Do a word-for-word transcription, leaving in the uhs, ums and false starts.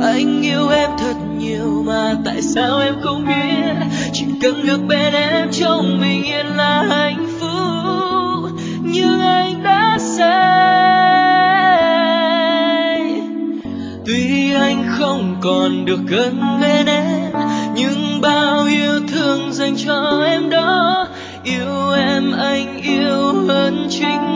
Anh yêu em thật nhiều mà tại sao em không biết, chỉ cần được bên em trong bình yên là hạnh phúc. Nhưng anh đã sai, tuy anh không còn được gần bên em, nhưng bao yêu thương dành cho em đó. Yêu em anh yêu hơn chính